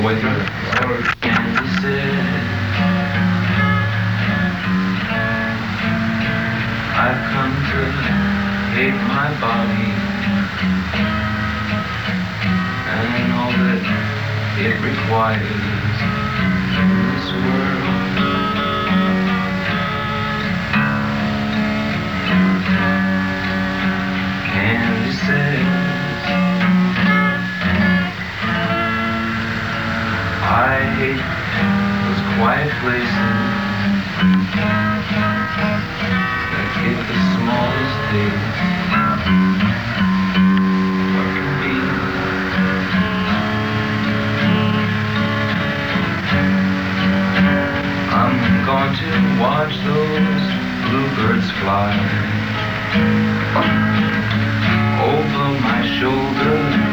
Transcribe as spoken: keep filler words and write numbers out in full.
With her Candy said, I've come to hate my body and all that it requires in this world. Candy says, I hate those quiet places that get the smallest taste. What can be? I'm going to watch those bluebirds fly over my shoulder.